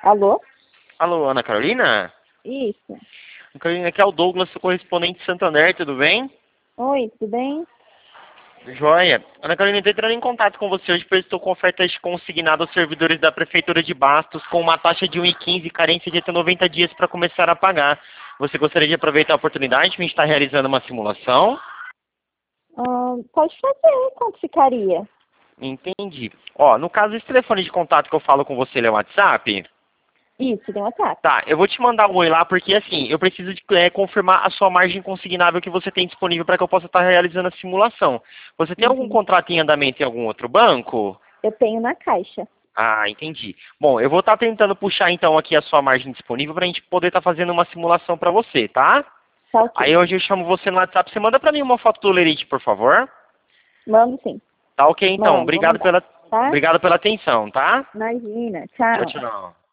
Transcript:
Alô? Alô, Ana Carolina? Isso. Ana Carolina, aqui é o Douglas, seu correspondente de Santander, tudo bem? Oi, tudo bem? Joia. Ana Carolina, estou entrando em contato com você hoje porque eu estou com ofertas consignadas aos servidores da Prefeitura de Bastos com uma taxa de 1,15 e carência de até 90 dias para começar a pagar. Você gostaria de aproveitar a oportunidade que a gente está realizando uma simulação? Pode fazer, quanto ficaria? Entendi. Ó, no caso, esse telefone de contato que eu falo com você, ele é o WhatsApp? Isso, tem WhatsApp. Tá, eu vou te mandar um oi lá porque assim, eu preciso confirmar a sua margem consignável que você tem disponível para que eu possa estar realizando a simulação. Você tem algum Uhum. contrato em andamento em algum outro banco? Eu tenho na Caixa. Ah, entendi. Bom, eu vou estar tentando puxar então aqui a sua margem disponível para a gente poder estar fazendo uma simulação para você, tá? Tá Aí ok. hoje eu chamo você no WhatsApp, você manda para mim uma foto do Lerite, por favor? Mando sim. Tá ok então, Mando, vou mandar. Tá? obrigado pela atenção, tá? Imagina. Tchau, Tchau. tchau.